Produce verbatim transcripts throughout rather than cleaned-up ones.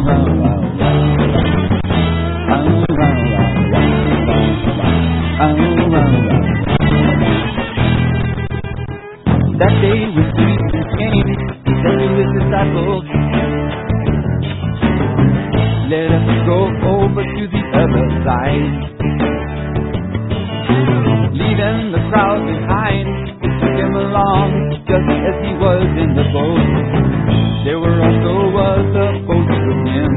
That day when Jesus came, he said to his disciples, let us go over to the other side. Leaving the crowd behind, they took him along just as he was in the boat. There were also other boats with him.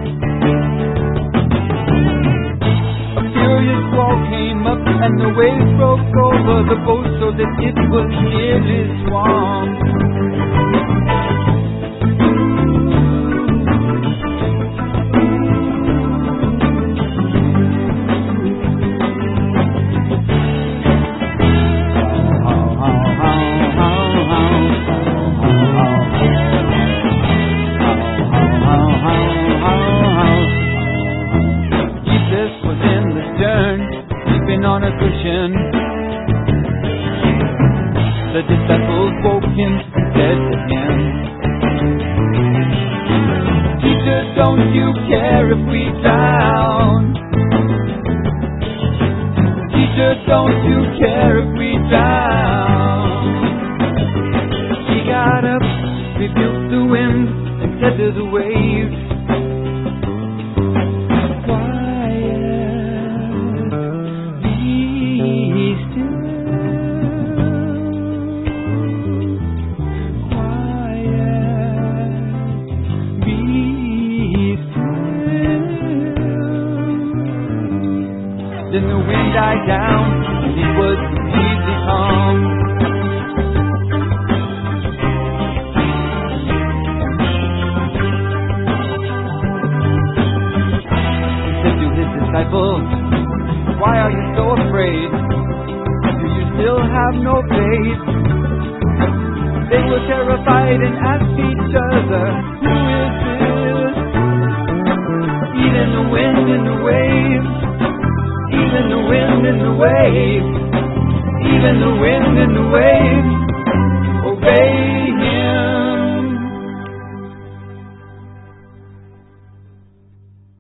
A furious squall came up and the waves broke over the boat so that it was nearly swamped. On a cushion, the disciples woke him and said to him, Teacher, don't you care if we drown? Teacher, don't you care if we drown? He got up, rebuked the wind, and said to the waves, Then the wind died down, and it was completely calm. He said to his disciples, why are you so afraid? Do you still have no faith? They were terrified and asked each other, who is this? Even the wind and the waves, even the wind and the waves, even the wind and the waves obey him.